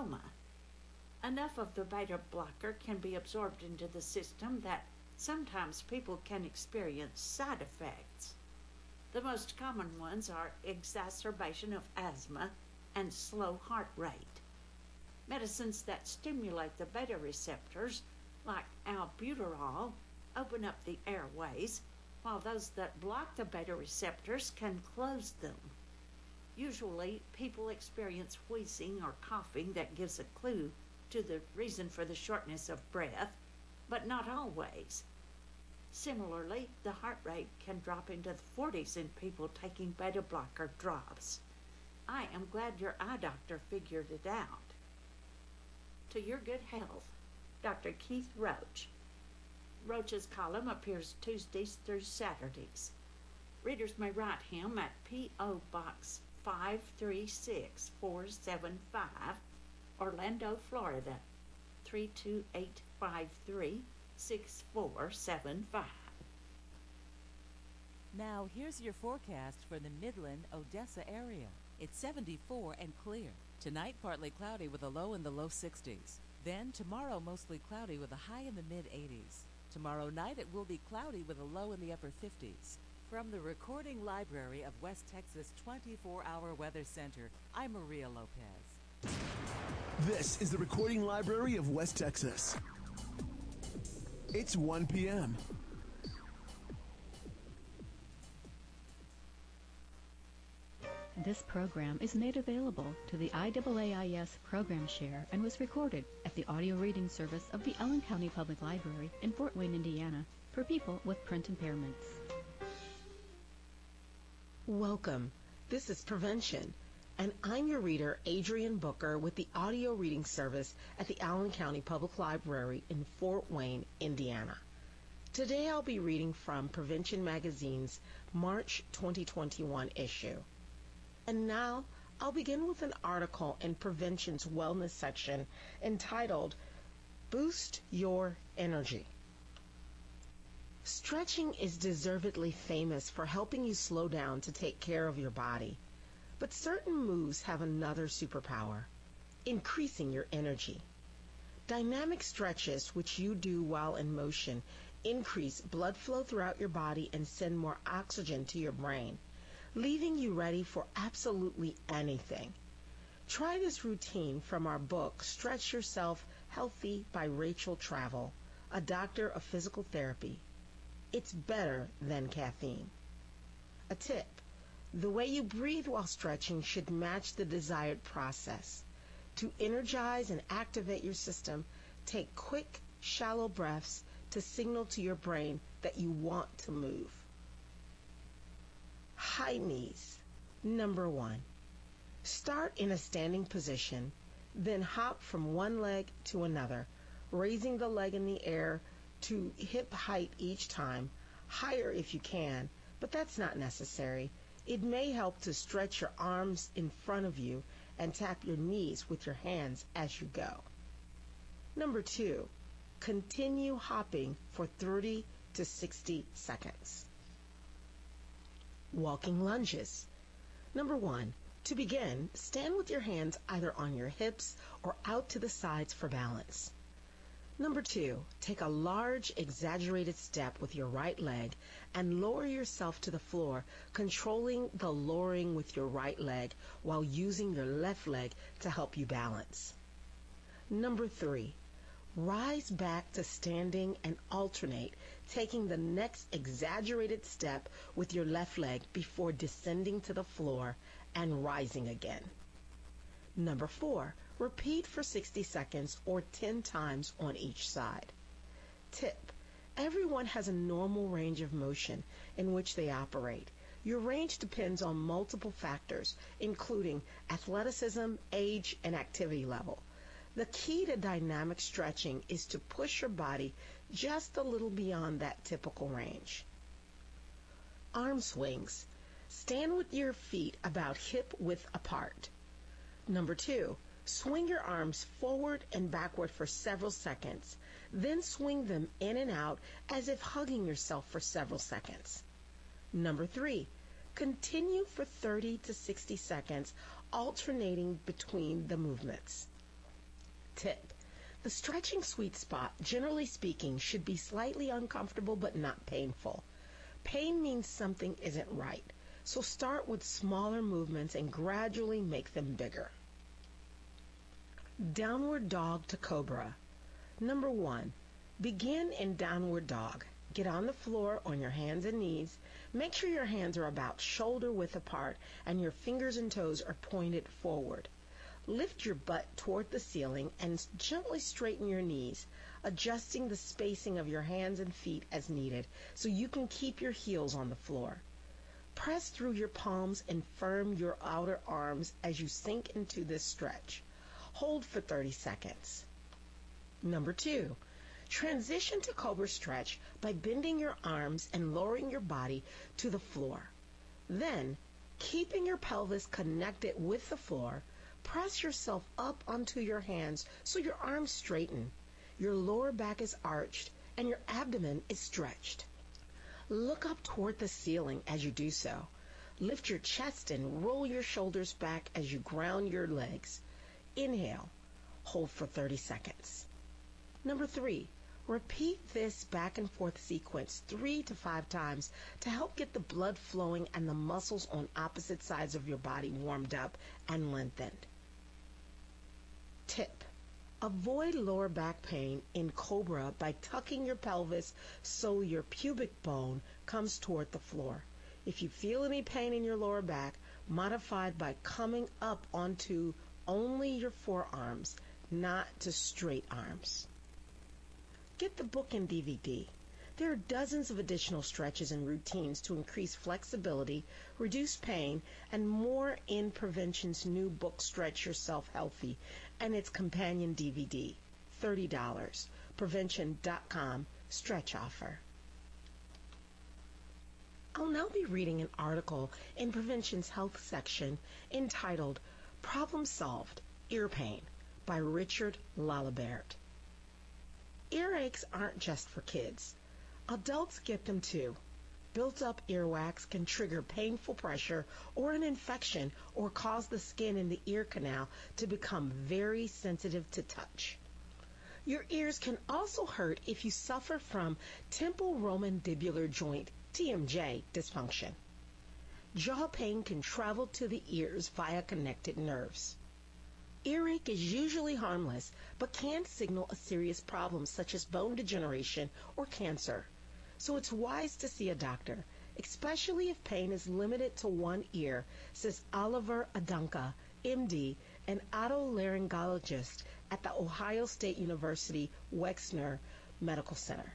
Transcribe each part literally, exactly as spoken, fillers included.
coma. Enough of the beta blocker can be absorbed into the system that sometimes people can experience side effects. The most common ones are exacerbation of asthma and slow heart rate. Medicines that stimulate the beta receptors, like albuterol, open up the airways, while those that block the beta receptors can close them. Usually, people experience wheezing or coughing that gives a clue to the reason for the shortness of breath, but not always. Similarly, the heart rate can drop into the forties in people taking beta blocker drops. I am glad your eye doctor figured it out. To your good health, Doctor Keith Roach. Roach's column appears Tuesdays through Saturdays. Readers may write him at P O Box five three six four seven five, Orlando, Florida, three two eight five three, six four seven five. Now here's your forecast for the Midland, Odessa area. It's seventy-four and clear. Tonight partly cloudy with a low in the low sixties. Then tomorrow mostly cloudy with a high in the mid eighties. Tomorrow night it will be cloudy with a low in the upper fifties. From the Recording Library of West Texas twenty-four hour Weather Center, I'm Maria Lopez. This is the Recording Library of West Texas. It's one p m This program is made available to the I A A I S Program Share and was recorded at the audio reading service of the Allen County Public Library in Fort Wayne, Indiana, for people with print impairments. Welcome. This is Prevention, and I'm your reader, Adrienne Booker, with the audio reading service at the Allen County Public Library in Fort Wayne, Indiana. Today I'll be reading from Prevention Magazine's March twenty twenty-one issue. And now I'll begin with an article in Prevention's Wellness section entitled, Boost Your Energy. Stretching is deservedly famous for helping you slow down to take care of your body. But certain moves have another superpower, increasing your energy. Dynamic stretches, which you do while in motion, increase blood flow throughout your body and send more oxygen to your brain, leaving you ready for absolutely anything. Try this routine from our book, Stretch Yourself Healthy by Rachel Travel, a doctor of physical therapy. It's better than caffeine. A tip: the way you breathe while stretching should match the desired process. To energize and activate your system, take quick, shallow breaths to signal to your brain that you want to move. High knees. Number one. Start in a standing position, then hop from one leg to another, raising the leg in the air to hip height each time, higher if you can, but that's not necessary. It may help to stretch your arms in front of you and tap your knees with your hands as you go. Number two, continue hopping for thirty to sixty seconds. Walking lunges. Number one, to begin, stand with your hands either on your hips or out to the sides for balance. Number two, take a large, exaggerated step with your right leg and lower yourself to the floor, controlling the lowering with your right leg while using your left leg to help you balance. Number three, rise back to standing and alternate, taking the next exaggerated step with your left leg before descending to the floor and rising again. Number four, repeat for sixty seconds or ten times on each side. Tip: everyone has a normal range of motion in which they operate. Your range depends on multiple factors, including athleticism, age, and activity level. The key to dynamic stretching is to push your body just a little beyond that typical range. Arm swings. Stand with your feet about hip width apart. Number two, swing your arms forward and backward for several seconds, then swing them in and out as if hugging yourself for several seconds. Number three, continue for thirty to sixty seconds, alternating between the movements. Tip: the stretching sweet spot, generally speaking, should be slightly uncomfortable but not painful. Pain means something isn't right, so start with smaller movements and gradually make them bigger. Downward dog to cobra. Number one, begin in downward dog. Get on the floor on your hands and knees. Make sure your hands are about shoulder width apart and your fingers and toes are pointed forward. Lift your butt toward the ceiling and gently straighten your knees, adjusting the spacing of your hands and feet as needed so you can keep your heels on the floor. Press through your palms and firm your outer arms as you sink into this stretch. Hold for thirty seconds. Number two, transition to cobra stretch by bending your arms and lowering your body to the floor. Then, keeping your pelvis connected with the floor, press yourself up onto your hands so your arms straighten, your lower back is arched, and your abdomen is stretched. Look up toward the ceiling as you do so. Lift your chest and roll your shoulders back as you ground your legs. Inhale. Hold for thirty seconds. Number three, repeat this back and forth sequence three to five times to help get the blood flowing and the muscles on opposite sides of your body warmed up and lengthened. Tip: avoid lower back pain in cobra by tucking your pelvis so your pubic bone comes toward the floor. If you feel any pain in your lower back, modify by coming up onto only your forearms, not to straight arms. Get the book and D V D. There are dozens of additional stretches and routines to increase flexibility, reduce pain, and more in Prevention's new book, Stretch Yourself Healthy, and its companion D V D, thirty dollars. Prevention dot com stretch offer. I'll now be reading an article in Prevention's health section entitled Problem Solved, Ear Pain by Richard Lalibert. Earaches aren't just for kids. Adults get them too. Built-up earwax can trigger painful pressure or an infection or cause the skin in the ear canal to become very sensitive to touch. Your ears can also hurt if you suffer from temporomandibular joint, T M J, dysfunction. Jaw pain can travel to the ears via connected nerves. Earache is usually harmless, but can signal a serious problem such as bone degeneration or cancer. So it's wise to see a doctor, especially if pain is limited to one ear, says Oliver Adanka, M D, an otolaryngologist at the Ohio State University Wexner Medical Center.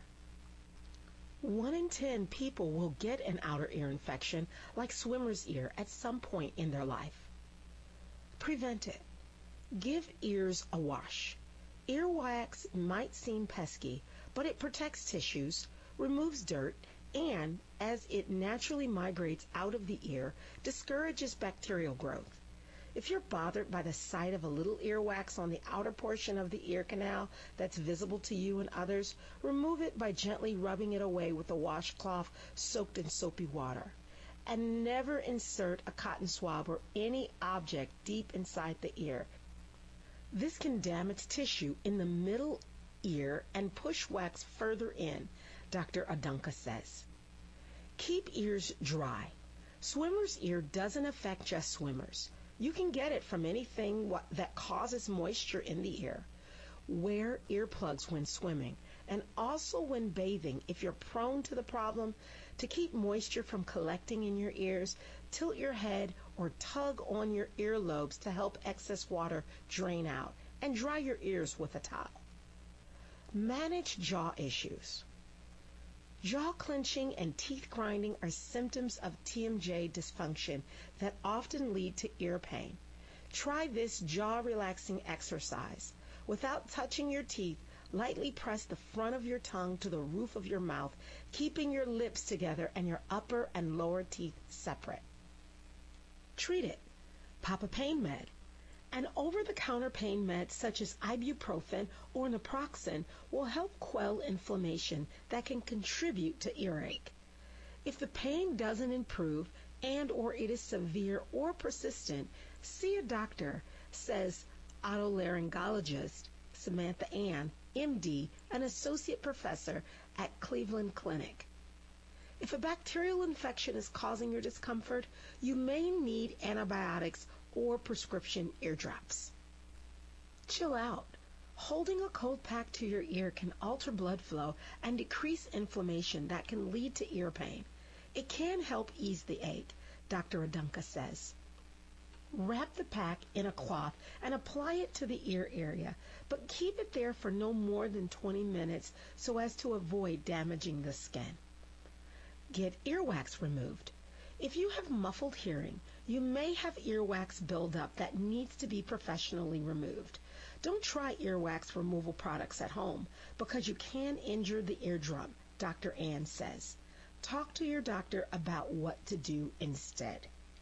One in ten people will get an outer ear infection like swimmer's ear at some point in their life. Prevent it. Give ears a wash. Earwax might seem pesky, but it protects tissues, removes dirt, and, as it naturally migrates out of the ear, discourages bacterial growth. If you're bothered by the sight of a little earwax on the outer portion of the ear canal that's visible to you and others, remove it by gently rubbing it away with a washcloth soaked in soapy water. And never insert a cotton swab or any object deep inside the ear. This can damage tissue in the middle ear and push wax further in, Doctor Adanka says. Keep ears dry. Swimmer's ear doesn't affect just swimmers. You can get it from anything what, that causes moisture in the ear. Wear earplugs when swimming and also when bathing. If you're prone to the problem, to keep moisture from collecting in your ears, tilt your head or tug on your earlobes to help excess water drain out, and dry your ears with a towel. Manage jaw issues. Jaw clenching and teeth grinding are symptoms of T M J dysfunction that often lead to ear pain. Try this jaw-relaxing exercise. Without touching your teeth, lightly press the front of your tongue to the roof of your mouth, keeping your lips together and your upper and lower teeth separate. Treat it. Pop a pain med. An over-the-counter pain med such as ibuprofen or naproxen will help quell inflammation that can contribute to earache. If the pain doesn't improve and or it is severe or persistent, see a doctor, says otolaryngologist Samantha Ann, M D, an associate professor at Cleveland Clinic. If a bacterial infection is causing your discomfort, you may need antibiotics or prescription ear drops. Chill out. Holding a cold pack to your ear can alter blood flow and decrease inflammation that can lead to ear pain. It can help ease the ache, Doctor Adunka says. Wrap the pack in a cloth and apply it to the ear area, but keep it there for no more than twenty minutes so as to avoid damaging the skin. Get earwax removed. If you have muffled hearing, you may have earwax buildup that needs to be professionally removed. Don't try earwax removal products at home because you can injure the eardrum, Doctor Ann says. Talk to your doctor about what to do instead.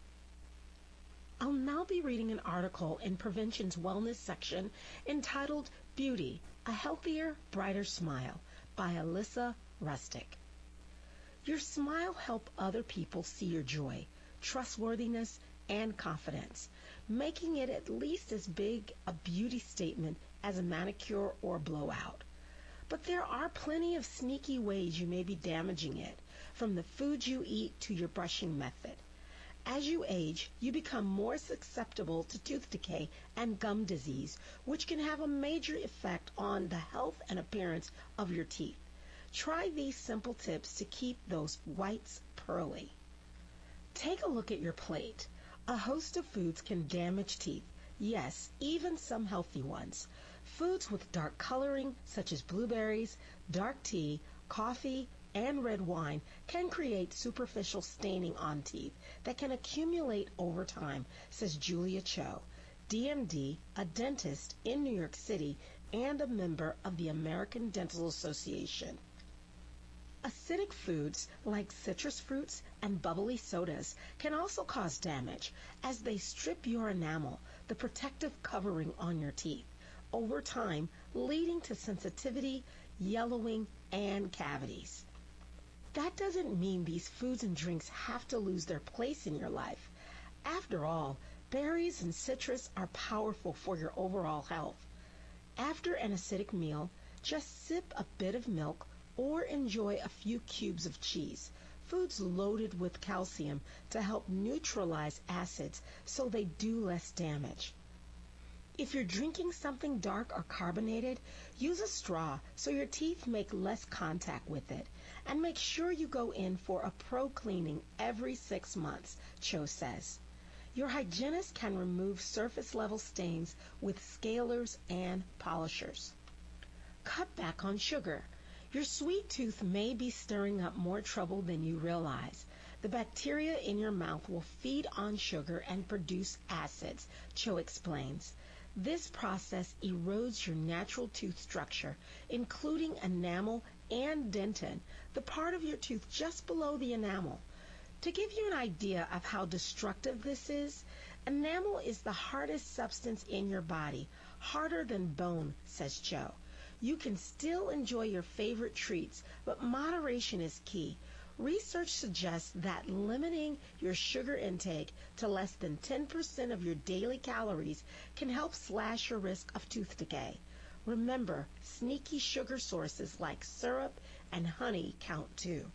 I'll now be reading an article in Prevention's Wellness section entitled Beauty, A Healthier, Brighter Smile by Alyssa Rustic. Your smile helps other people see your joy, trustworthiness, and confidence, making it at least as big a beauty statement as a manicure or blowout. But there are plenty of sneaky ways you may be damaging it, from the food you eat to your brushing method. As you age, you become more susceptible to tooth decay and gum disease, which can have a major effect on the health and appearance of your teeth. Try these simple tips to keep those whites pearly. Take a look at your plate. A host of foods can damage teeth. Yes, even some healthy ones. Foods with dark coloring, such as blueberries, dark tea, coffee, and red wine, can create superficial staining on teeth that can accumulate over time, says Julia Cho, D M D, a dentist in New York City and a member of the American Dental Association. Acidic foods like citrus fruits and bubbly sodas can also cause damage as they strip your enamel, the protective covering on your teeth, over time, leading to sensitivity, yellowing, and cavities. That doesn't mean these foods and drinks have to lose their place in your life. After all, berries and citrus are powerful for your overall health. After an acidic meal, just sip a bit of milk or enjoy a few cubes of cheese, foods loaded with calcium to help neutralize acids so they do less damage. If you're drinking something dark or carbonated, use a straw so your teeth make less contact with it. And make sure you go in for a pro cleaning every six months, Cho says. Your hygienist can remove surface level stains with scalers and polishers. Cut back on sugar. Your sweet tooth may be stirring up more trouble than you realize. The bacteria in your mouth will feed on sugar and produce acids, Cho explains. This process erodes your natural tooth structure, including enamel and dentin, the part of your tooth just below the enamel. To give you an idea of how destructive this is, enamel is the hardest substance in your body, harder than bone, says Cho. You can still enjoy your favorite treats, but moderation is key. Research suggests that limiting your sugar intake to less than ten percent of your daily calories can help slash your risk of tooth decay. Remember, sneaky sugar sources like syrup and honey count too.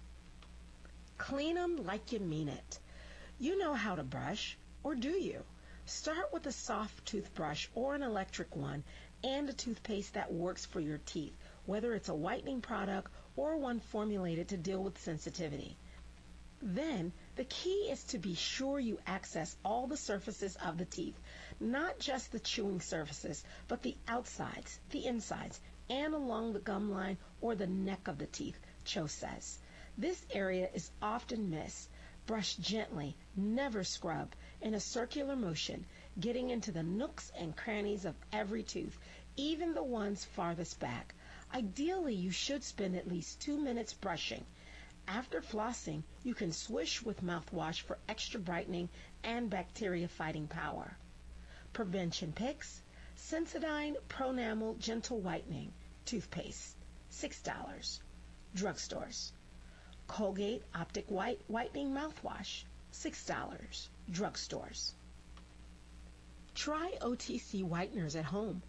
Clean them like you mean it. You know how to brush, or do you? Start with a soft toothbrush or an electric one and a toothpaste that works for your teeth, whether it's a whitening product or one formulated to deal with sensitivity. Then, the key is to be sure you access all the surfaces of the teeth, not just the chewing surfaces, but the outsides, the insides, and along the gum line or the neck of the teeth, Cho says. This area is often missed. Brush gently, never scrub, in a circular motion, getting into the nooks and crannies of every tooth, even the ones farthest back. Ideally, you should spend at least two minutes brushing. After flossing, you can swish with mouthwash for extra brightening and bacteria-fighting power. Prevention picks: Sensodyne Pronamel Gentle Whitening Toothpaste, six dollars. Drugstores. Colgate Optic White Whitening Mouthwash, six dollars. Drugstores. Try O T C whiteners at home.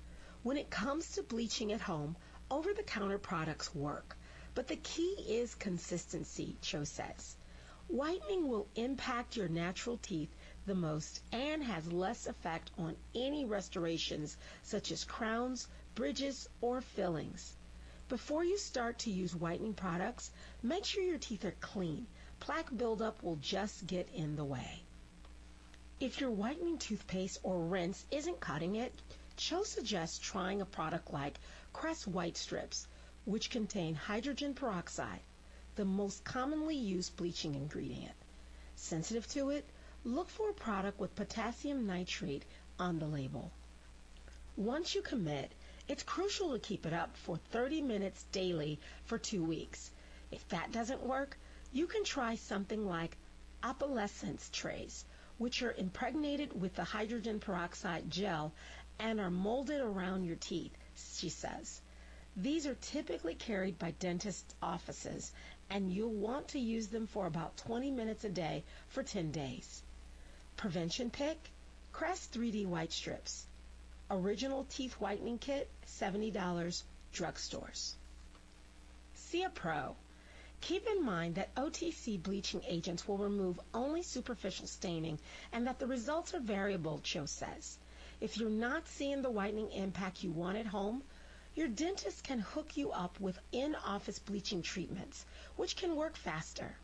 When it comes to bleaching at home, over-the-counter products work, but the key is consistency, Cho says. Whitening will impact your natural teeth the most and has less effect on any restorations such as crowns, bridges, or fillings. Before you start to use whitening products, make sure your teeth are clean. Plaque buildup will just get in the way. If your whitening toothpaste or rinse isn't cutting it, Cho suggests trying a product like Crest White Strips, which contain hydrogen peroxide, the most commonly used bleaching ingredient. Sensitive to it, look for a product with potassium nitrate on the label. Once you commit, it's crucial to keep it up for thirty minutes daily for two weeks. If that doesn't work, you can try something like opalescence trays, which are impregnated with the hydrogen peroxide gel and are molded around your teeth, she says. These are typically carried by dentist offices, and you'll want to use them for about twenty minutes a day for ten days. Prevention pick, Crest three D White Strips. Original teeth whitening kit, seventy dollars, drugstores. See a pro. Keep in mind that O T C bleaching agents will remove only superficial staining and that the results are variable, Cho says. If you're not seeing the whitening impact you want at home, your dentist can hook you up with in-office bleaching treatments, which can work faster.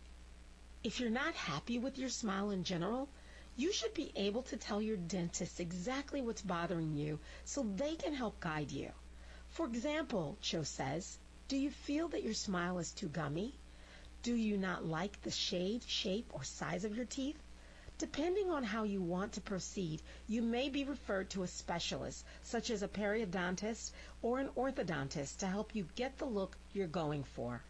If you're not happy with your smile in general, you should be able to tell your dentist exactly what's bothering you so they can help guide you. For example, Cho says, do you feel that your smile is too gummy? Do you not like the shade, shape, or size of your teeth? Depending on how you want to proceed, you may be referred to a specialist, such as a periodontist or an orthodontist, to help you get the look you're going for.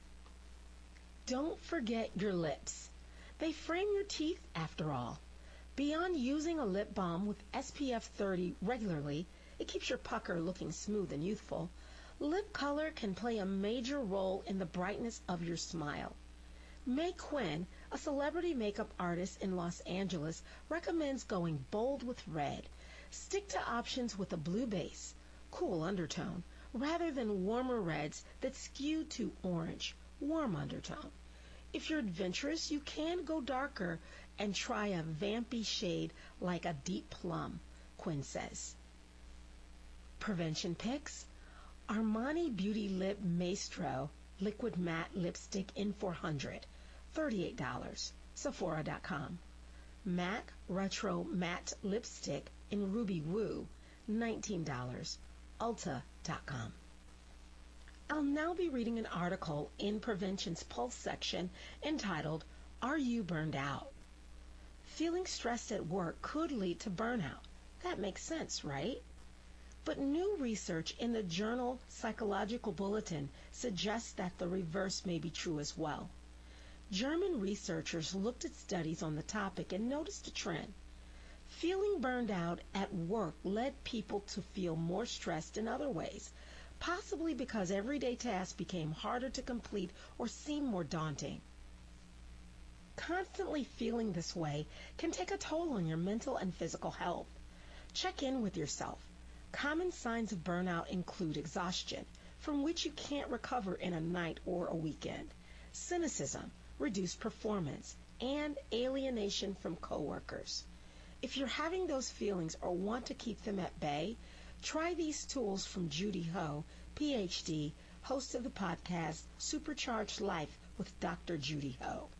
Don't forget your lips. They frame your teeth, after all. Beyond using a lip balm with S P F thirty regularly, it keeps your pucker looking smooth and youthful. Lip color can play a major role in the brightness of your smile. May Quinn, a celebrity makeup artist in Los Angeles, recommends going bold with red. Stick to options with a blue base, cool undertone, rather than warmer reds that skew to orange, warm undertone. If you're adventurous, you can go darker and try a vampy shade like a deep plum, Quinn says. Prevention picks, Armani Beauty Lip Maestro Liquid Matte Lipstick in four hundred, thirty-eight dollars, Sephora dot com. MAC Retro Matte Lipstick in Ruby Woo, nineteen dollars, Ulta dot com. I'll now be reading an article in Prevention's Pulse section entitled, Are You Burned Out? Feeling stressed at work could lead to burnout. That makes sense, right? But new research in the journal Psychological Bulletin suggests that the reverse may be true as well. German researchers looked at studies on the topic and noticed a trend. Feeling burned out at work led people to feel more stressed in other ways, possibly because everyday tasks became harder to complete or seemed more daunting. Constantly feeling this way can take a toll on your mental and physical health. Check in with yourself. Common signs of burnout include exhaustion, from which you can't recover in a night or a weekend, cynicism, reduced performance, and alienation from coworkers. If you're having those feelings or want to keep them at bay, try these tools from Judy Ho, P H D, host of the podcast Supercharged Life with Doctor Judy Ho.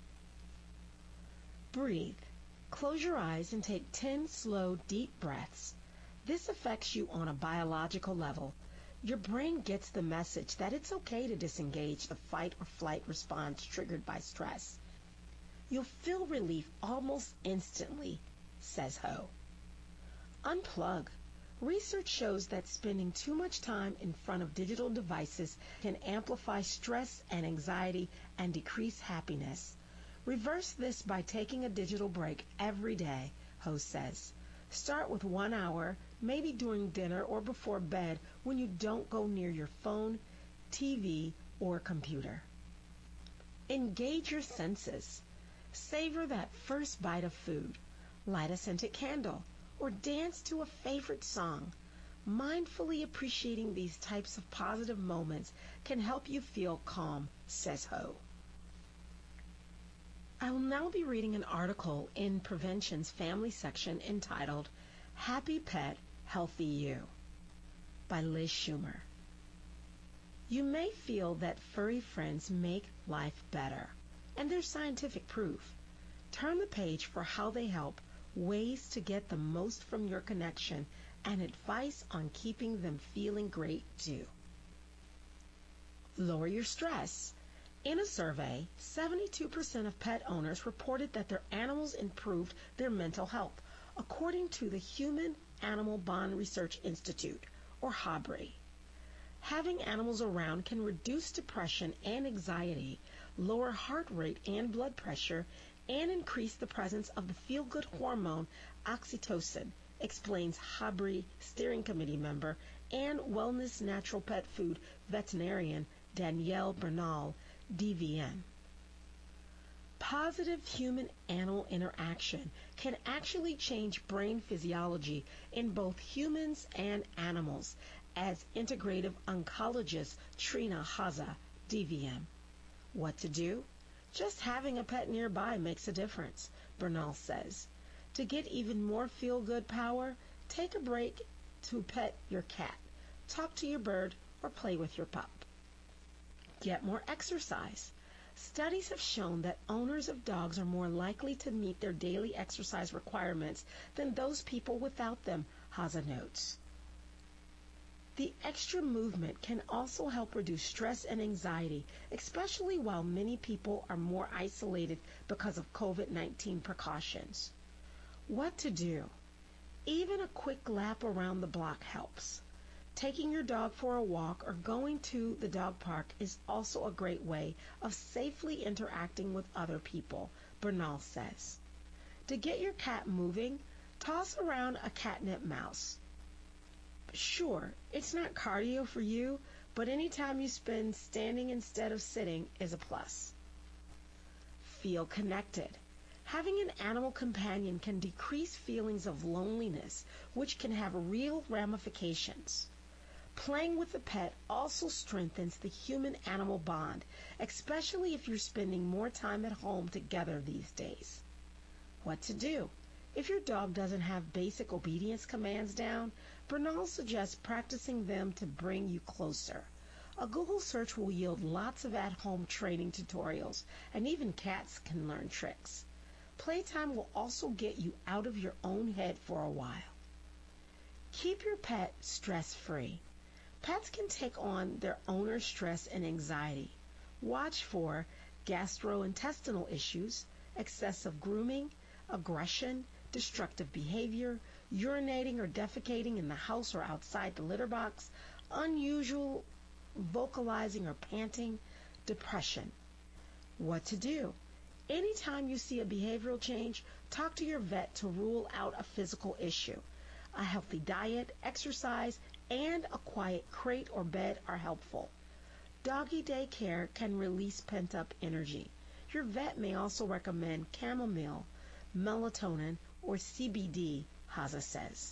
Breathe. Close your eyes and take ten slow, deep breaths. This affects you on a biological level. Your brain gets the message that it's okay to disengage the fight or flight response triggered by stress. You'll feel relief almost instantly, says Ho. Unplug. Research shows that spending too much time in front of digital devices can amplify stress and anxiety and decrease happiness. Reverse this by taking a digital break every day, Ho says. Start with one hour, maybe during dinner or before bed when you don't go near your phone, T V, or computer. Engage your senses. Savor that first bite of food. Light a scented candle or dance to a favorite song. Mindfully appreciating these types of positive moments can help you feel calm, says Ho. I will now be reading an article in Prevention's Family section entitled Happy Pet, Healthy You by Liz Schumer. You may feel that furry friends make life better, and there's scientific proof. Turn the page for how they help, ways to get the most from your connection, and advice on keeping them feeling great too. Lower your stress. In a survey, seventy-two percent of pet owners reported that their animals improved their mental health, according to the Human Animal Bond Research Institute, or HABRI. Having animals around can reduce depression and anxiety, lower heart rate and blood pressure, and increase the presence of the feel-good hormone oxytocin, explains HABRI Steering Committee member and Wellness Natural Pet Food veterinarian Danielle Bernal, D V M. Positive human-animal interaction can actually change brain physiology in both humans and animals, as integrative oncologist Trina Haza, D V M. What to do? Just having a pet nearby makes a difference, Bernal says. To get even more feel-good power, take a break to pet your cat, talk to your bird, or play with your pup. Get more exercise. Studies have shown that owners of dogs are more likely to meet their daily exercise requirements than those people without them, Haza notes. The extra movement can also help reduce stress and anxiety, especially while many people are more isolated because of COVID nineteen precautions. What to do? Even a quick lap around the block helps. Taking your dog for a walk or going to the dog park is also a great way of safely interacting with other people, Bernal says. To get your cat moving, toss around a catnip mouse. Sure, it's not cardio for you, but any time you spend standing instead of sitting is a plus. Feel connected. Having an animal companion can decrease feelings of loneliness, which can have real ramifications. Playing with a pet also strengthens the human-animal bond, especially if you're spending more time at home together these days. What to do? If your dog doesn't have basic obedience commands down, Bernal suggests practicing them to bring you closer. A Google search will yield lots of at-home training tutorials, and even cats can learn tricks. Playtime will also get you out of your own head for a while. Keep your pet stress-free. Pets can take on their owner's stress and anxiety. Watch for gastrointestinal issues, excessive grooming, aggression, destructive behavior, urinating or defecating in the house or outside the litter box, unusual vocalizing or panting, depression. What to do? Anytime you see a behavioral change, talk to your vet to rule out a physical issue. A healthy diet, exercise, and a quiet crate or bed are helpful. Doggy daycare can release pent-up energy. Your vet may also recommend chamomile, melatonin, or C B D, Haza says.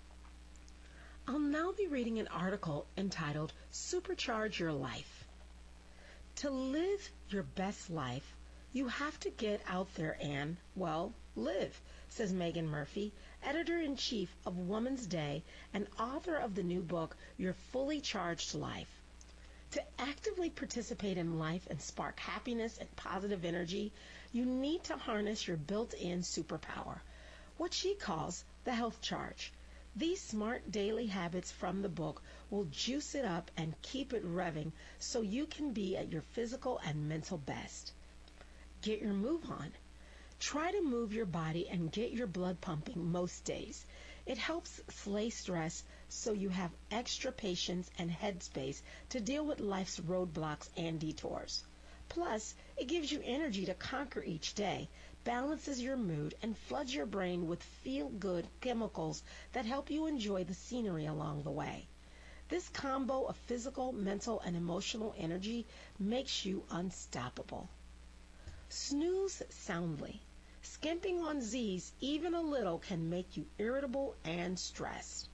I'll now be reading an article entitled Supercharge Your Life. To live your best life, you have to get out there and, well, live, says Megan Murphy, editor-in-chief of Woman's Day and author of the new book, Your Fully Charged Life. To actively participate in life and spark happiness and positive energy, you need to harness your built-in superpower, what she calls the health charge. These smart daily habits from the book will juice it up and keep it revving so you can be at your physical and mental best. Get your move on. Try to move your body and get your blood pumping most days. It helps slay stress so you have extra patience and headspace to deal with life's roadblocks and detours. Plus, it gives you energy to conquer each day, balances your mood, and floods your brain with feel-good chemicals that help you enjoy the scenery along the way. This combo of physical, mental, and emotional energy makes you unstoppable. Snooze soundly. Skimping on Z's even a little can make you irritable and stressed.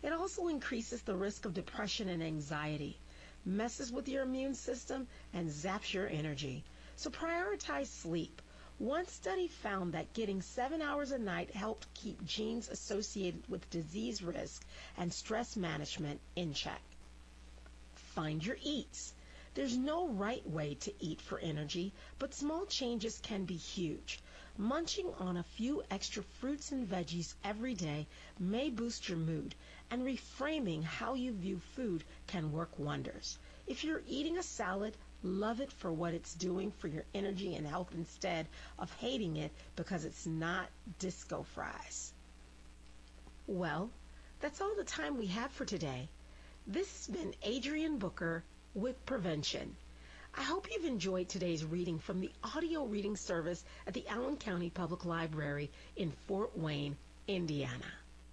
It also increases the risk of depression and anxiety, messes with your immune system, and zaps your energy. So prioritize sleep. One study found that getting seven hours a night helped keep genes associated with disease risk and stress management in check. Find your eats. There's no right way to eat for energy, but small changes can be huge. Munching on a few extra fruits and veggies every day may boost your mood, and reframing how you view food can work wonders. If you're eating a salad, love it for what it's doing for your energy and health instead of hating it because it's not disco fries. Well, that's all the time we have for today. This has been Adrienne Booker with Prevention. I hope you've enjoyed today's reading from the audio reading service at the Allen County Public Library in Fort Wayne, Indiana.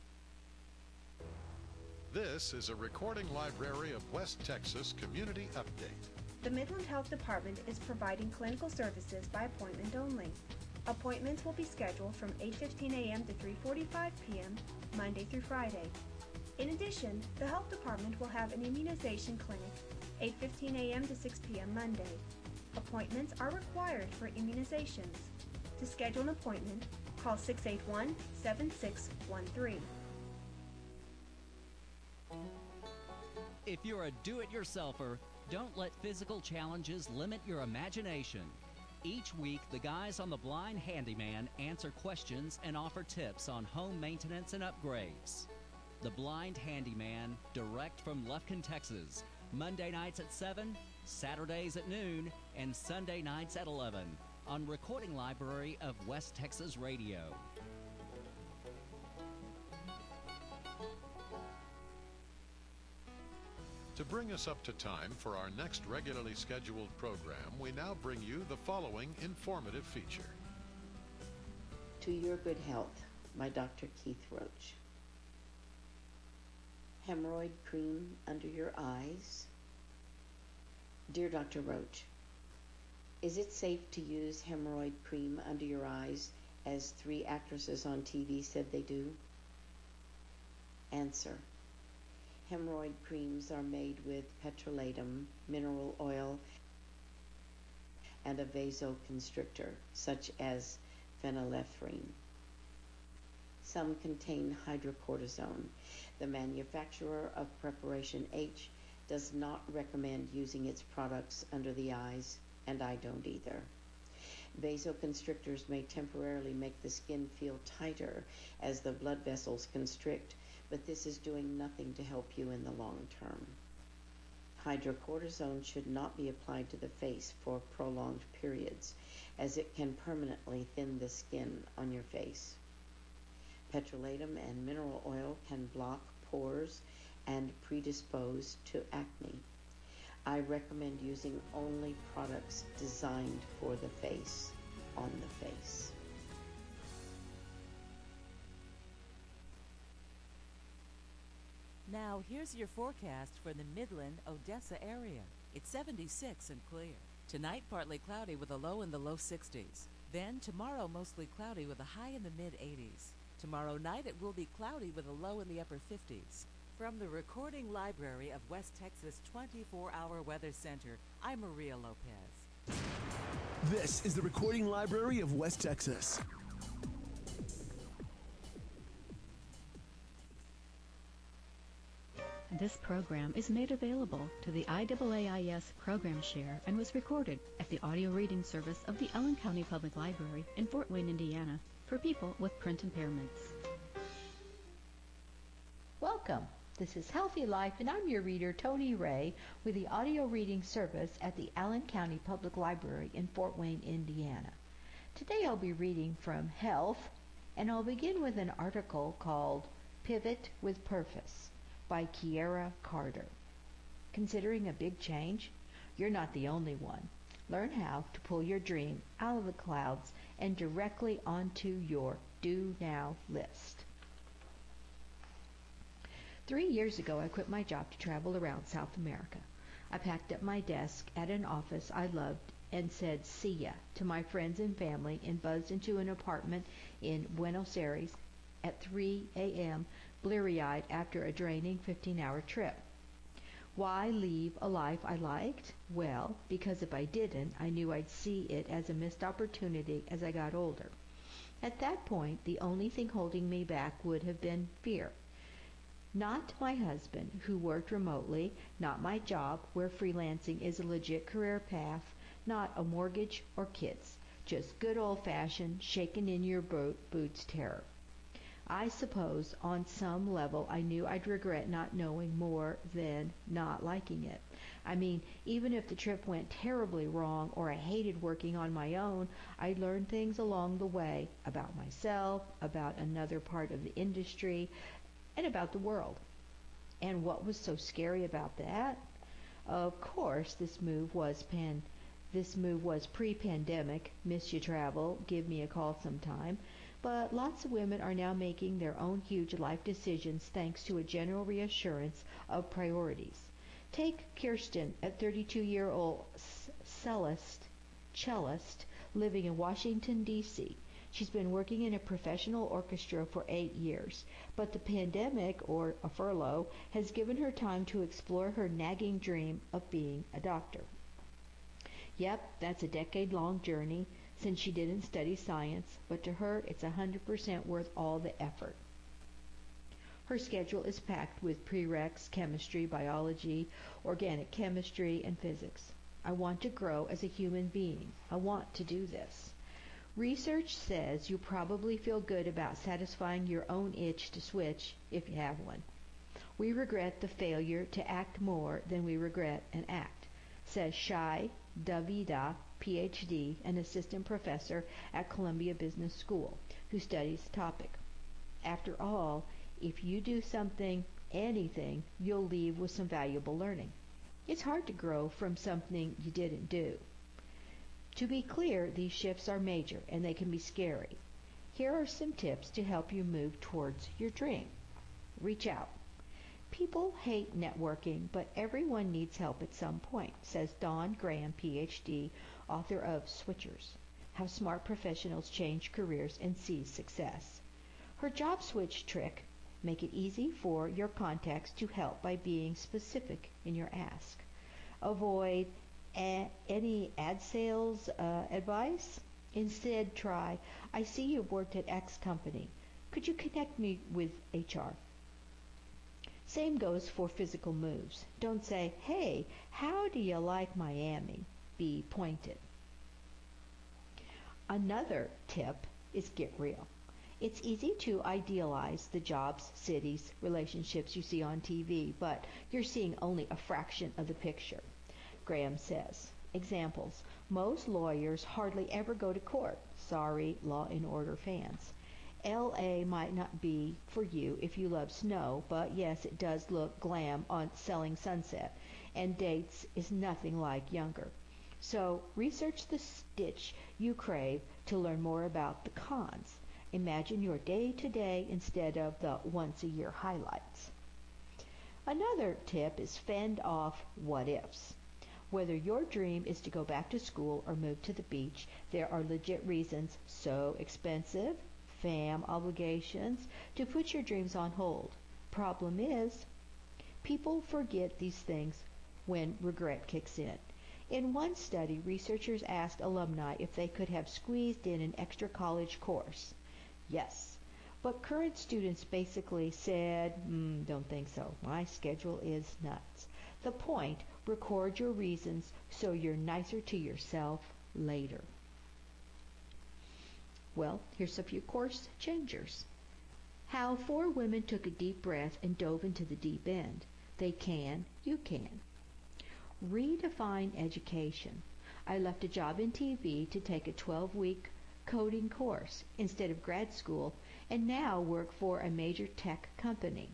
This is a Recording Library of West Texas Community Update. The Midland Health Department is providing clinical services by appointment only. Appointments will be scheduled from eight fifteen a.m. to three forty-five p.m. Monday through Friday. In addition, the Health Department will have an immunization clinic eight fifteen a.m. to six p.m. Monday. Appointments are required for immunizations. To schedule an appointment, call six eight one, seven six one three. If you're a do-it-yourselfer, don't let physical challenges limit your imagination. Each week, the guys on The Blind Handyman answer questions and offer tips on home maintenance and upgrades. The Blind Handyman, direct from Lufkin, Texas. Monday nights at seven, Saturdays at noon, and Sunday nights at eleven on Recording Library of West Texas Radio. To bring us up to time for our next regularly scheduled program, we now bring you the following informative feature. To your good health, by Doctor Keith Roach. Hemorrhoid cream under your eyes. Dear Doctor Roach, is it safe to use hemorrhoid cream under your eyes as three actresses on T V said they do? Answer. Hemorrhoid creams are made with petrolatum, mineral oil, and a vasoconstrictor, such as phenylephrine. Some contain hydrocortisone. The manufacturer of Preparation H does not recommend using its products under the eyes, and I don't either. Vasoconstrictors may temporarily make the skin feel tighter as the blood vessels constrict, but this is doing nothing to help you in the long term. Hydrocortisone should not be applied to the face for prolonged periods, as it can permanently thin the skin on your face. Petrolatum and mineral oil can block pores and predispose to acne. I recommend using only products designed for the face, on the face. Now, here's your forecast for the Midland, Odessa area. It's seventy-six and clear. Tonight, partly cloudy with a low in the low sixties. Then, tomorrow, mostly cloudy with a high in the mid-eighties. Tomorrow night, it will be cloudy with a low in the upper fifties. From the Recording Library of West Texas twenty-four hour Weather Center, I'm Maria Lopez. This is the Recording Library of West Texas. This program is made available to the I A A I S Program Share and was recorded at the audio reading service of the Allen County Public Library in Fort Wayne, Indiana, for people with print impairments. Welcome. This is Healthy Life, and I'm your reader, Tony Ray, with the audio reading service at the Allen County Public Library in Fort Wayne, Indiana. Today I'll be reading from Health, and I'll begin with an article called Pivot with Purpose by Kiera Carter. Considering a big change? You're not the only one. Learn how to pull your dream out of the clouds and directly onto your do now list. Three years ago, I quit my job to travel around South America. I packed up my desk at an office I loved and said see ya to my friends and family and buzzed into an apartment in Buenos Aires at three a.m. bleary-eyed after a draining fifteen-hour trip. Why leave a life I liked? Well, because if I didn't, I knew I'd see it as a missed opportunity as I got older. At that point, the only thing holding me back would have been fear. Not my husband, who worked remotely, not my job, where freelancing is a legit career path, not a mortgage or kids, just good old-fashioned, shaken in your boot, boots terror. I suppose on some level I knew I'd regret not knowing more than not liking it. I mean, even if the trip went terribly wrong or I hated working on my own, I learned things along the way about myself, about another part of the industry, and about the world. And what was so scary about that? Of course, this move was pan this move was pre-pandemic. Miss you travel, give me a call sometime. But lots of women are now making their own huge life decisions thanks to a general reassurance of priorities. Take Kirsten, a thirty-two-year-old cellist, cellist living in Washington, D C She's been working in a professional orchestra for eight years, but the pandemic, or a furlough, has given her time to explore her nagging dream of being a doctor. Yep, that's a decade-long journey, since she didn't study science, but to her it's one hundred percent worth all the effort. Her schedule is packed with prereqs, chemistry, biology, organic chemistry, and physics. I want to grow as a human being. I want to do this. Research says you probably feel good about satisfying your own itch to switch, if you have one. We regret the failure to act more than we regret an act, says Shai Davida, P H D, an assistant professor at Columbia Business School, who studies the topic. After all, if you do something, anything, you'll leave with some valuable learning. It's hard to grow from something you didn't do. To be clear, these shifts are major and they can be scary. Here are some tips to help you move towards your dream. Reach out. People hate networking, but everyone needs help at some point, says Dawn Graham, P H D, author of Switchers, How Smart Professionals Change Careers and Seize Success. Her job switch trick: make it easy for your contacts to help by being specific in your ask. Avoid a- any ad sales uh, advice. Instead, try, I see you've worked at X company. Could you connect me with H R? Same goes for physical moves. Don't say, hey, how do you like Miami? Be pointed. Another tip is get real. It's easy to idealize the jobs, cities, relationships you see on T V, but you're seeing only a fraction of the picture. Graham says, examples, most lawyers hardly ever go to court. Sorry, Law and Order fans. L A might not be for you if you love snow, but yes, it does look glam on Selling Sunset, and dates is nothing like younger. So research the stitch you crave to learn more about the cons. Imagine your day-to-day instead of the once-a-year highlights. Another tip is fend off what-ifs. Whether your dream is to go back to school or move to the beach, there are legit reasons: so expensive, fam obligations, to put your dreams on hold. Problem is, people forget these things when regret kicks in. In one study, researchers asked alumni if they could have squeezed in an extra college course. Yes, but current students basically said, mm, don't think so. My schedule is nuts. The point, record your reasons so you're nicer to yourself later. Well, here's a few course changers. How four women took a deep breath and dove into the deep end. They can, you can. Redefine education. I left a job in T V to take a twelve-week coding course instead of grad school, and now work for a major tech company.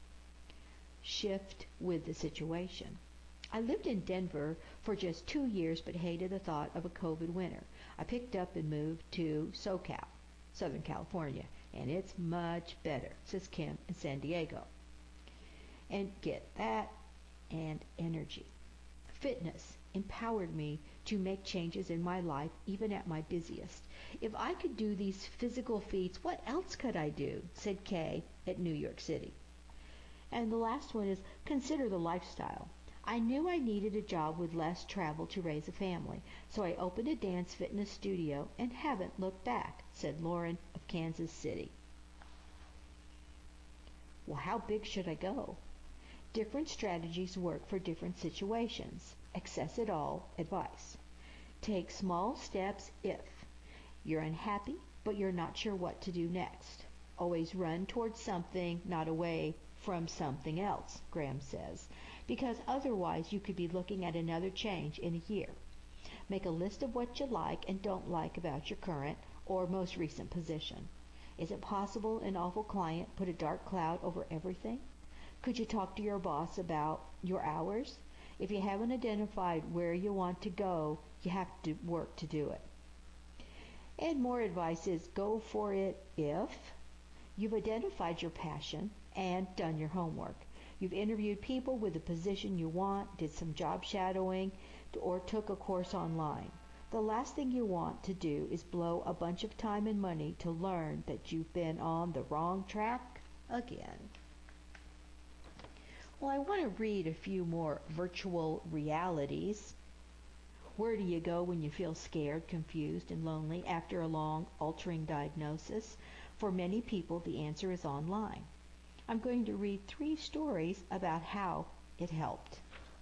Shift with the situation. I lived in Denver for just two years but hated the thought of a COVID winter. I picked up and moved to SoCal, Southern California, and it's much better, says Kim in San Diego. And get that and energy. Fitness empowered me to make changes in my life even at my busiest. If I could do these physical feats, what else could I do? Said Kay at New York City. And the last one is consider the lifestyle. I knew I needed a job with less travel to raise a family, so I opened a dance fitness studio and haven't looked back, said Lauren of Kansas City. Well, how big should I go? Different strategies work for different situations. Access it all advice. Take small steps if you're unhappy, but you're not sure what to do next. Always run towards something, not away from something else, Graham says, because otherwise you could be looking at another change in a year. Make a list of what you like and don't like about your current or most recent position. Is it possible an awful client put a dark cloud over everything? Could you talk to your boss about your hours? If you haven't identified where you want to go, you have to work to do it. And more advice is go for it if you've identified your passion and done your homework. You've interviewed people with the position you want, did some job shadowing, or took a course online. The last thing you want to do is blow a bunch of time and money to learn that you've been on the wrong track again. Well, I want to read a few more virtual realities. Where do you go when you feel scared, confused, and lonely after a long, altering diagnosis? For many people, the answer is online. I'm going to read three stories about how it helped.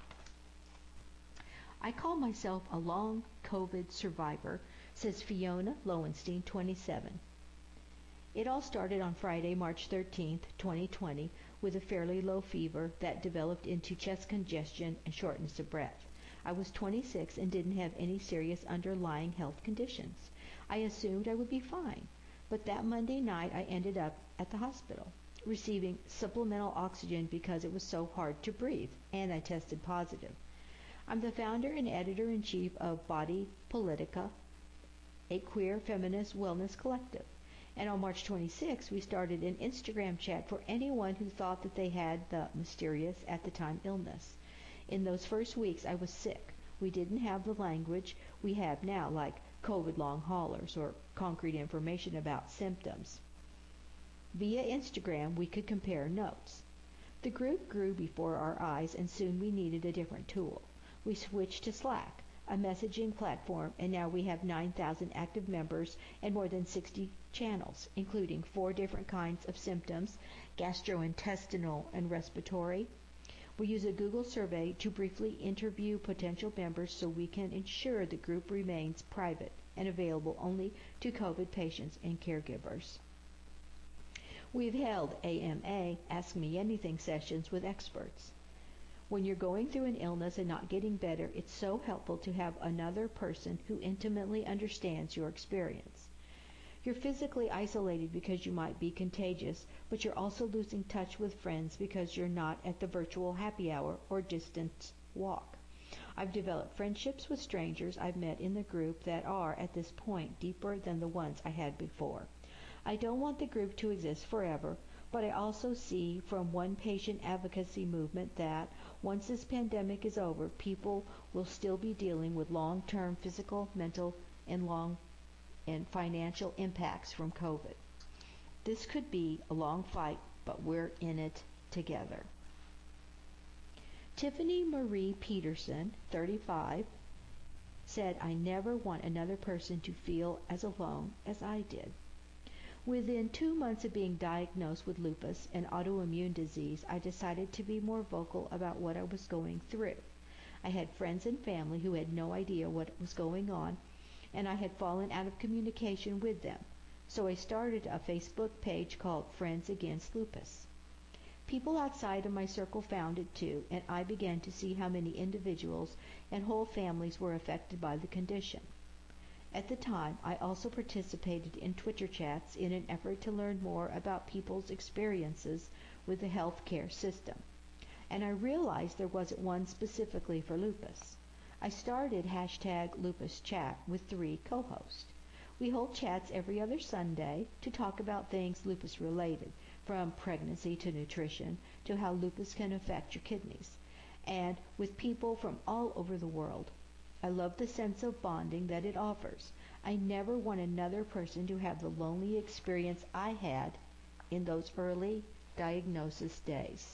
I call myself a long COVID survivor, says Fiona Lowenstein, twenty-seven. It all started on Friday, March thirteenth, twenty twenty, with a fairly low fever that developed into chest congestion and shortness of breath. I was twenty-six and didn't have any serious underlying health conditions. I assumed I would be fine, but that Monday night I ended up at the hospital, receiving supplemental oxygen because it was so hard to breathe, and I tested positive. I'm the founder and editor-in-chief of Body Politica, a queer feminist wellness collective. And on March twenty-sixth, we started an Instagram chat for anyone who thought that they had the mysterious, at the time, illness. In those first weeks, I was sick. We didn't have the language we have now, like COVID long haulers or concrete information about symptoms. Via Instagram, we could compare notes. The group grew before our eyes, and soon we needed a different tool. We switched to Slack, a messaging platform, and now we have nine thousand active members and more than sixty channels, including four different kinds of symptoms, gastrointestinal and respiratory. We use a Google survey to briefly interview potential members so we can ensure the group remains private and available only to COVID patients and caregivers. We've held A M A, Ask Me Anything sessions with experts. When you're going through an illness and not getting better, it's so helpful to have another person who intimately understands your experience. You're physically isolated because you might be contagious, but you're also losing touch with friends because you're not at the virtual happy hour or distance walk. I've developed friendships with strangers I've met in the group that are, at this point, deeper than the ones I had before. I don't want the group to exist forever, but I also see from one patient advocacy movement that once this pandemic is over, people will still be dealing with long-term physical, mental, and long and financial impacts from COVID. This could be a long fight, but we're in it together. Tiffany Marie Peterson, thirty-five, said, I never want another person to feel as alone as I did. Within two months of being diagnosed with lupus, an autoimmune disease, I decided to be more vocal about what I was going through. I had friends and family who had no idea what was going on, and I had fallen out of communication with them. So I started a Facebook page called Friends Against Lupus. People outside of my circle found it too, and I began to see how many individuals and whole families were affected by the condition. At the time, I also participated in Twitter chats in an effort to learn more about people's experiences with the healthcare system. And I realized there wasn't one specifically for lupus. I started hashtag Lupus Chat with three co-hosts. We hold chats every other Sunday to talk about things lupus related, from pregnancy to nutrition to how lupus can affect your kidneys. and with people from all over the world. I love the sense of bonding that it offers. I never want another person to have the lonely experience I had in those early diagnosis days.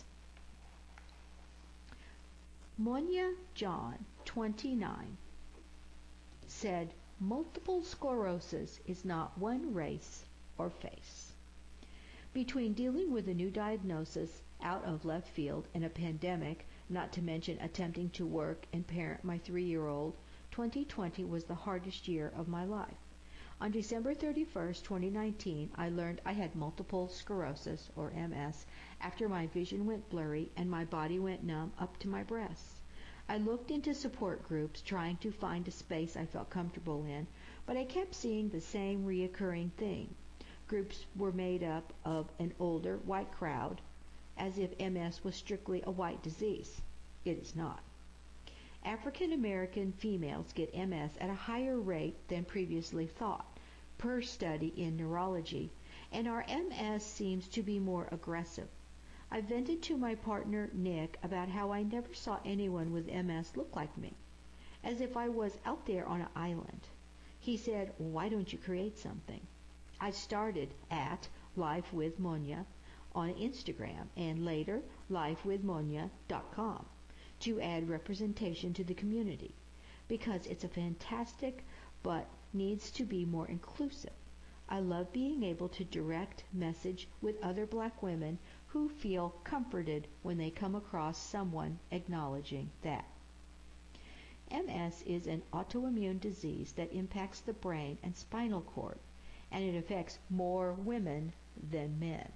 Monya John, twenty-nine, said, multiple sclerosis is not one race or face. Between dealing with a new diagnosis out of left field and a pandemic, not to mention attempting to work and parent my three-year-old, twenty twenty was the hardest year of my life. On December thirty-first, twenty nineteen, I learned I had multiple sclerosis, or M S, after my vision went blurry and my body went numb up to my breasts. I looked into support groups trying to find a space I felt comfortable in, but I kept seeing the same reoccurring thing. Groups were made up of an older white crowd, as if M S was strictly a white disease. It is not. African American females get M S at a higher rate than previously thought, per study in neurology, and our M S seems to be more aggressive. I vented to my partner Nick about how I never saw anyone with M S look like me, as if I was out there on an island. He said, why don't you create something? I started at Life with Monya on Instagram and later life with monya dot com to add representation to the community, because it's a fantastic but needs to be more inclusive. I love being able to direct message with other black women who feel comforted when they come across someone acknowledging that. M S is an autoimmune disease that impacts the brain and spinal cord, and it affects more women than men.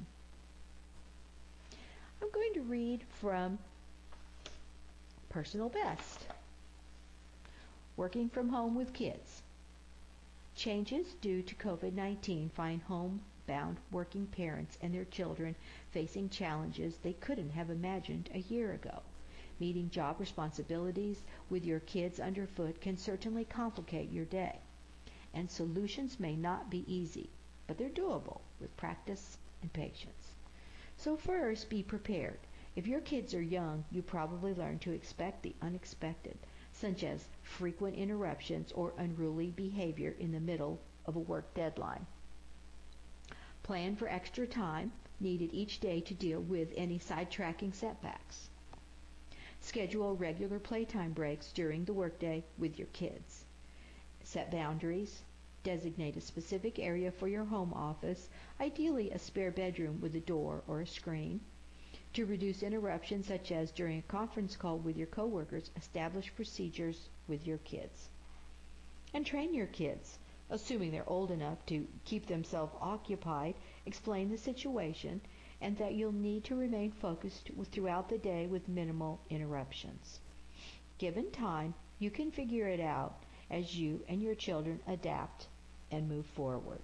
I'm going to read from Personal Best. Working from home with kids. Changes due to COVID nineteen find homebound working parents and their children facing challenges they couldn't have imagined a year ago. Meeting job responsibilities with your kids underfoot can certainly complicate your day, and solutions may not be easy, but they're doable with practice and patience. So first, be prepared. If your kids are young, you probably learn to expect the unexpected, such as frequent interruptions or unruly behavior in the middle of a work deadline. Plan for extra time needed each day to deal with any sidetracking setbacks. Schedule regular playtime breaks during the workday with your kids. Set boundaries. Designate a specific area for your home office, ideally a spare bedroom with a door or a screen. To reduce interruptions such as during a conference call with your coworkers, establish procedures with your kids. And train your kids, assuming they're old enough to keep themselves occupied, explain the situation, and that you'll need to remain focused throughout the day with minimal interruptions. Given time, you can figure it out as you and your children adapt and move forward.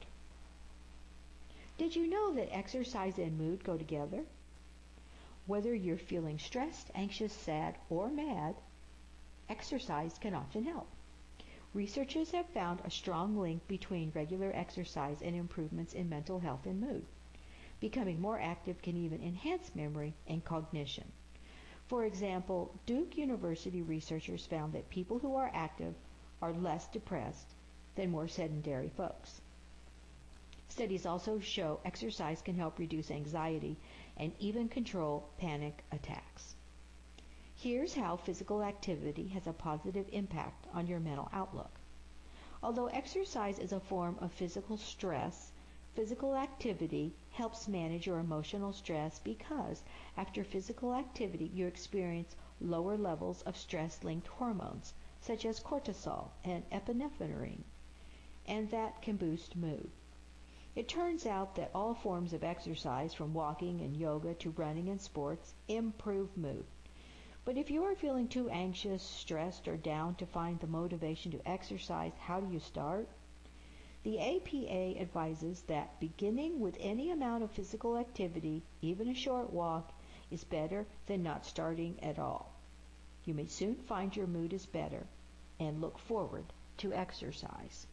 Did you know that exercise and mood go together? Whether you're feeling stressed, anxious, sad, or mad, exercise can often help. Researchers have found a strong link between regular exercise and improvements in mental health and mood. Becoming more active can even enhance memory and cognition. For example, Duke University researchers found that people who are active are less depressed than more sedentary folks. Studies also show exercise can help reduce anxiety and even control panic attacks. Here's how physical activity has a positive impact on your mental outlook. Although exercise is a form of physical stress, physical activity helps manage your emotional stress because after physical activity you experience lower levels of stress-linked hormones such as cortisol and epinephrine, and that can boost mood. It turns out that all forms of exercise, from walking and yoga to running and sports, improve mood. But if you are feeling too anxious, stressed, or down to find the motivation to exercise, how do you start? The A P A advises that beginning with any amount of physical activity, even a short walk, is better than not starting at all. You may soon find your mood is better and look forward to exercise.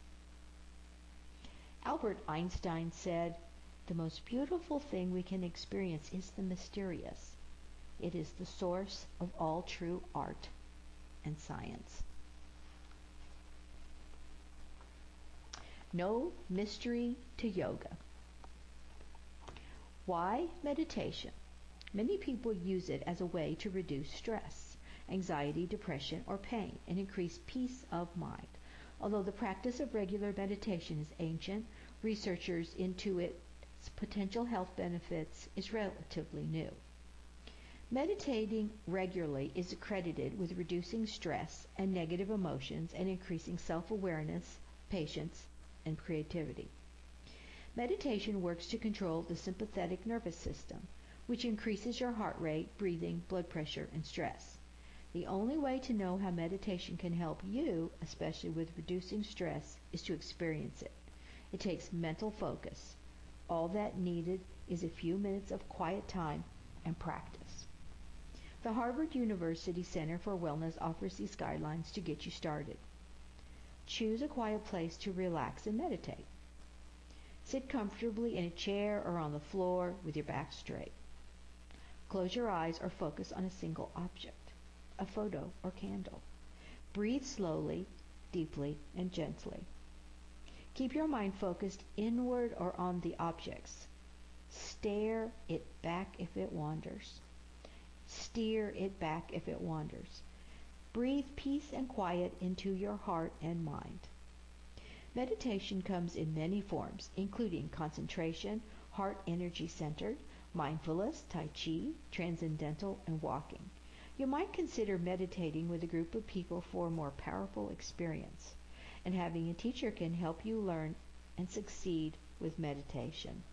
Albert Einstein said, "The most beautiful thing we can experience is the mysterious. It is the source of all true art and science. No mystery to yoga. Why meditation? Many people use it as a way to reduce stress, anxiety, depression, or pain, and increase peace of mind. Although the practice of regular meditation is ancient, researchers into its potential health benefits is relatively new. Meditating regularly is accredited with reducing stress and negative emotions and increasing self-awareness, patience, and creativity. Meditation works to control the sympathetic nervous system, which increases your heart rate, breathing, blood pressure, and stress. The only way to know how meditation can help you, especially with reducing stress, is to experience it. It takes mental focus. All that needed is a few minutes of quiet time and practice. The Harvard University Center for Wellness offers these guidelines to get you started. Choose a quiet place to relax and meditate. Sit comfortably in a chair or on the floor with your back straight. Close your eyes or focus on a single object, a photo or candle. Breathe slowly, deeply, and gently. Keep your mind focused inward or on the objects. Stare it back if it wanders. Steer it back if it wanders. Breathe peace and quiet into your heart and mind. Meditation comes in many forms, including concentration, heart energy centered, mindfulness, tai chi, transcendental, and walking. You might consider meditating with a group of people for a more powerful experience, and having a teacher can help you learn and succeed with meditation.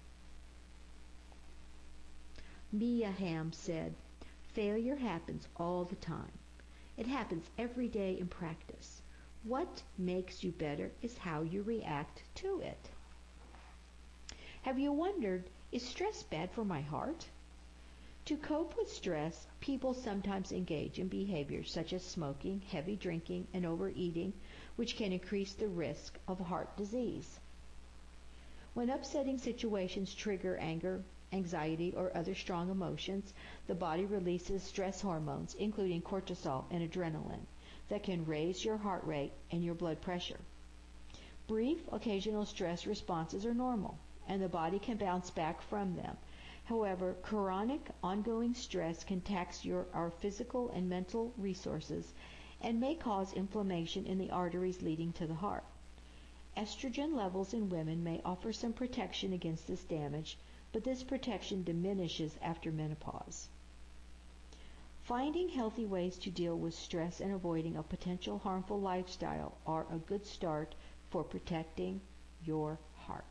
Mia Hamm said, "Failure happens all the time. It happens every day in practice. What makes you better is how you react to it." Have you wondered, is stress bad for my heart? To cope with stress, people sometimes engage in behaviors such as smoking, heavy drinking, and overeating, which can increase the risk of heart disease. When upsetting situations trigger anger, anxiety, or other strong emotions, the body releases stress hormones, including cortisol and adrenaline, that can raise your heart rate and your blood pressure. Brief, occasional stress responses are normal, and the body can bounce back from them. However, chronic, ongoing stress can tax your, our physical and mental resources and may cause inflammation in the arteries leading to the heart. Estrogen levels in women may offer some protection against this damage, but this protection diminishes after menopause. Finding healthy ways to deal with stress and avoiding a potential harmful lifestyle are a good start for protecting your heart.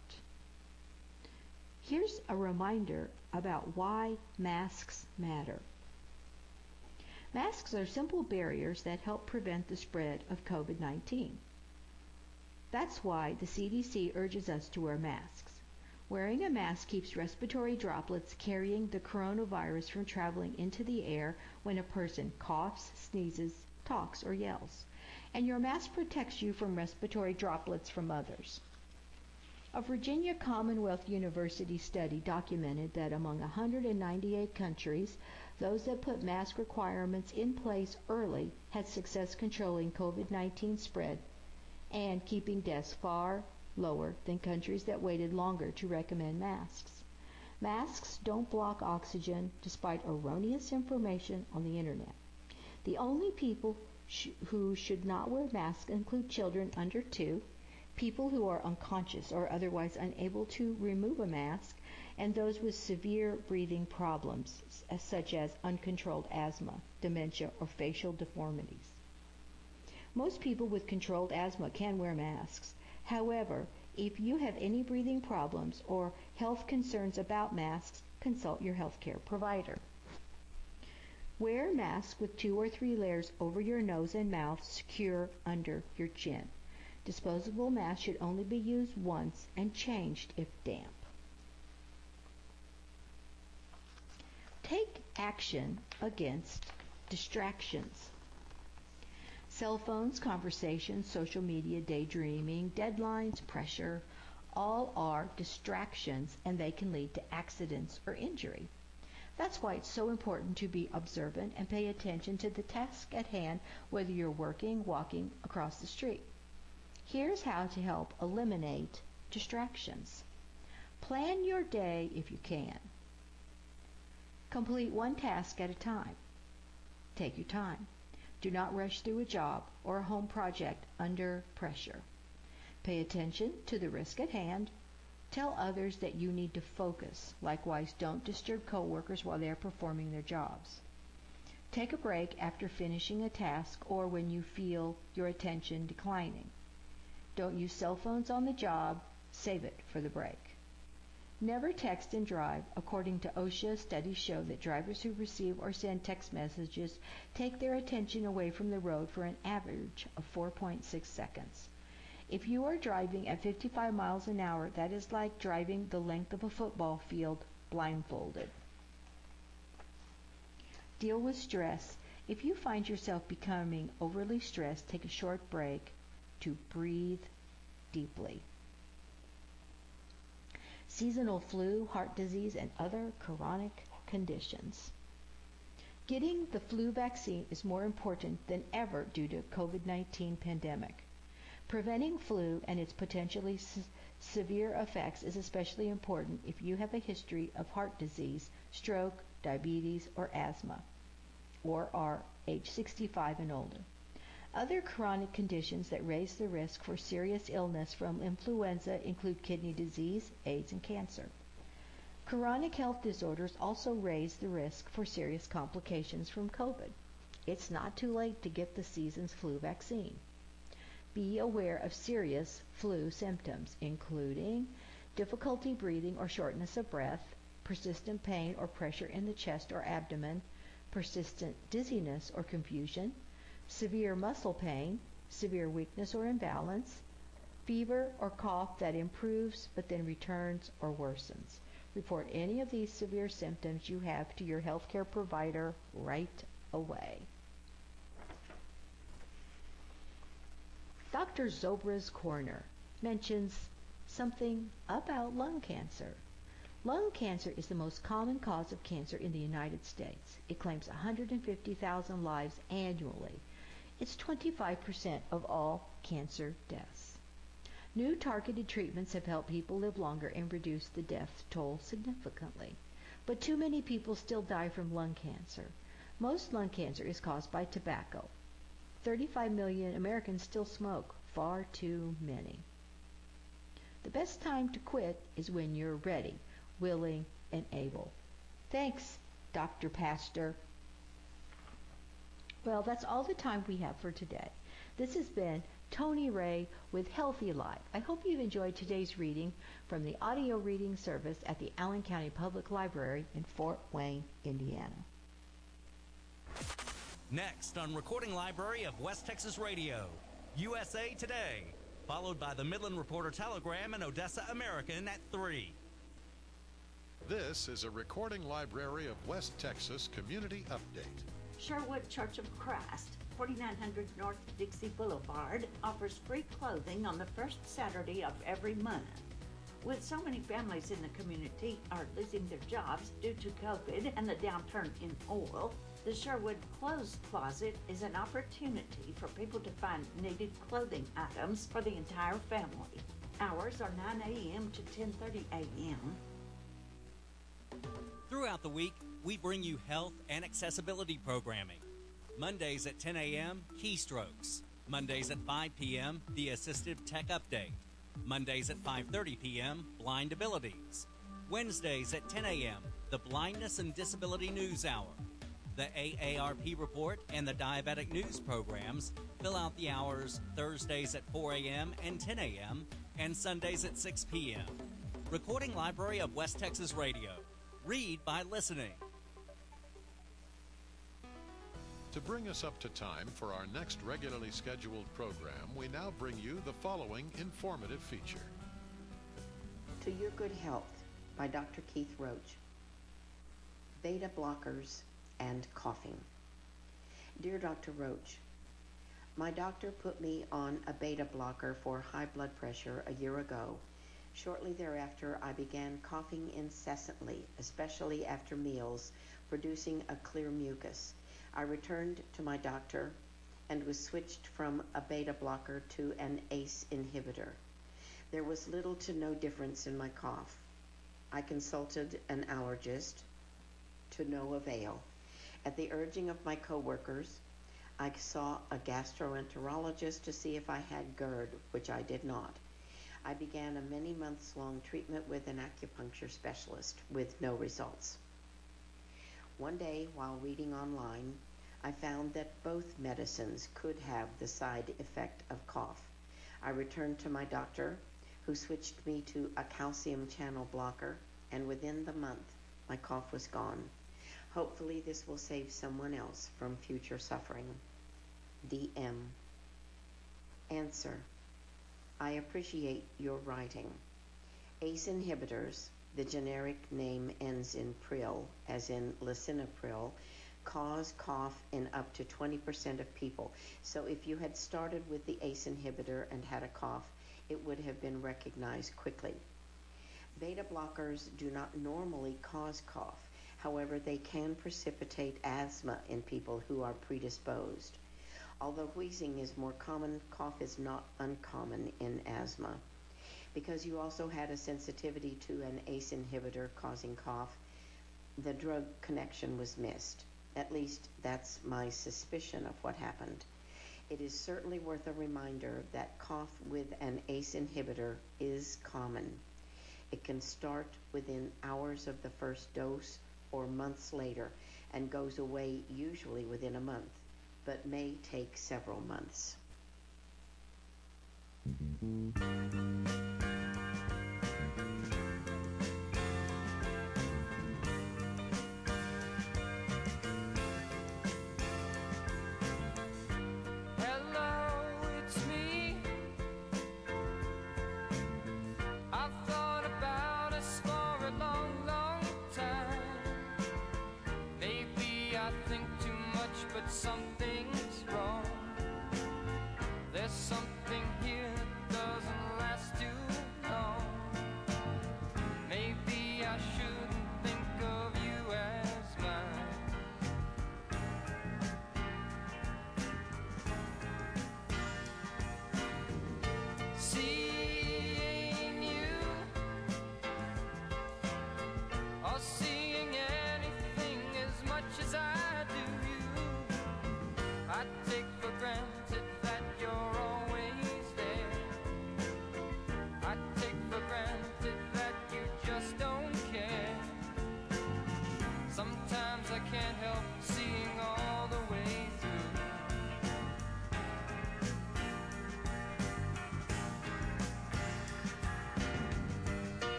Here's a reminder about why masks matter. Masks are simple barriers that help prevent the spread of COVID nineteen. That's why the C D C urges us to wear masks. Wearing a mask keeps respiratory droplets carrying the coronavirus from traveling into the air when a person coughs, sneezes, talks, or yells. And your mask protects you from respiratory droplets from others. A Virginia Commonwealth University study documented that among one hundred ninety-eight countries, those that put mask requirements in place early had success controlling COVID nineteen spread and keeping deaths far lower than countries that waited longer to recommend masks. Masks don't block oxygen despite erroneous information on the internet. The only people sh- who should not wear masks include children under two, people who are unconscious or otherwise unable to remove a mask, and those with severe breathing problems such as uncontrolled asthma, dementia, or facial deformities. Most people with controlled asthma can wear masks. However, if you have any breathing problems or health concerns about masks, consult your healthcare provider. Wear masks with two or three layers over your nose and mouth, secure under your chin. Disposable masks should only be used once and changed if damp. Take action against distractions. Cell phones, conversations, social media, daydreaming, deadlines, pressure, all are distractions, and they can lead to accidents or injury. That's why it's so important to be observant and pay attention to the task at hand, whether you're working, walking across the street. Here's how to help eliminate distractions. Plan your day if you can. Complete one task at a time. Take your time. Do not rush through a job or a home project under pressure. Pay attention to the risk at hand. Tell others that you need to focus. Likewise, don't disturb coworkers while they are performing their jobs. Take a break after finishing a task or when you feel your attention declining. Don't use cell phones on the job. Save it for the break. Never text and drive. According to OSHA, studies show that drivers who receive or send text messages take their attention away from the road for an average of four point six seconds. If you are driving at fifty-five miles an hour, that is like driving the length of a football field blindfolded. Deal with stress. If you find yourself becoming overly stressed, take a short break to breathe deeply. Seasonal flu, heart disease, and other chronic conditions. Getting the flu vaccine is more important than ever due to COVID nineteen pandemic. Preventing flu and its potentially se- severe effects is especially important if you have a history of heart disease, stroke, diabetes, or asthma, or are age sixty-five and older. Other chronic conditions that raise the risk for serious illness from influenza include kidney disease, AIDS, and cancer. Chronic health disorders also raise the risk for serious complications from COVID. It's not too late to get the season's flu vaccine. Be aware of serious flu symptoms, including difficulty breathing or shortness of breath, persistent pain or pressure in the chest or abdomen, persistent dizziness or confusion, severe muscle pain, severe weakness or imbalance, fever or cough that improves but then returns or worsens. Report any of these severe symptoms you have to your healthcare provider right away. Doctor Zobra's Corner mentions something about lung cancer. Lung cancer is the most common cause of cancer in the United States. It claims one hundred fifty thousand lives annually. It's twenty-five percent of all cancer deaths. New targeted treatments have helped people live longer and reduce the death toll significantly. But too many people still die from lung cancer. Most lung cancer is caused by tobacco. thirty-five million Americans still smoke, far too many. The best time to quit is when you're ready, willing, and able. Thanks, Doctor Pastor. Well, that's all the time we have for today. This has been Tony Ray with Healthy Life. I hope you've enjoyed today's reading from the audio reading service at the Allen County Public Library in Fort Wayne, Indiana. Next on Recording Library of West Texas Radio, U S A Today, followed by the Midland Reporter Telegram and Odessa American at three. This is a Recording Library of West Texas Community Update. Sherwood Church of Christ, forty-nine hundred North Dixie Boulevard, offers free clothing on the first Saturday of every month. With so many families in the community are losing their jobs due to COVID and the downturn in oil, the Sherwood Clothes Closet is an opportunity for people to find needed clothing items for the entire family. Hours are nine a.m. to ten thirty a.m. Throughout the week, we bring you health and accessibility programming. Mondays at ten a.m., Keystrokes. Mondays at five p.m., the Assistive Tech Update. Mondays at five thirty p.m., Blind Abilities. Wednesdays at ten a.m., the Blindness and Disability News Hour. The A A R P Report and the Diabetic News programs fill out the hours Thursdays at four a.m. and ten a.m. and Sundays at six p.m. Recording Library of West Texas Radio. Read by listening. To bring us up to time for our next regularly scheduled program, we now bring you the following informative feature. To Your Good Health by Doctor Keith Roach. Beta blockers and coughing. Dear Doctor Roach, my doctor put me on a beta blocker for high blood pressure a year ago. Shortly thereafter, I began coughing incessantly, especially after meals, producing a clear mucus. I returned to my doctor and was switched from a beta blocker to an A C E inhibitor. There was little to no difference in my cough. I consulted an allergist, to no avail. At the urging of my coworkers, I saw a gastroenterologist to see if I had GERD, which I did not. I began a many months long treatment with an acupuncture specialist with no results. One day, while reading online, I found that both medicines could have the side effect of cough. I returned to my doctor, who switched me to a calcium channel blocker, and within the month, my cough was gone. Hopefully this will save someone else from future suffering. D M. Answer. I appreciate your writing. A C E inhibitors, the generic name ends in pril, as in lisinopril, cause cough in up to twenty percent of people. So if you had started with the A C E inhibitor and had a cough, it would have been recognized quickly. Beta blockers do not normally cause cough. However, they can precipitate asthma in people who are predisposed. Although wheezing is more common, cough is not uncommon in asthma. Because you also had a sensitivity to an A C E inhibitor causing cough, the drug connection was missed. At least that's my suspicion of what happened. It is certainly worth a reminder that cough with an A C E inhibitor is common. It can start within hours of the first dose or months later and goes away usually within a month, but may take several months. Something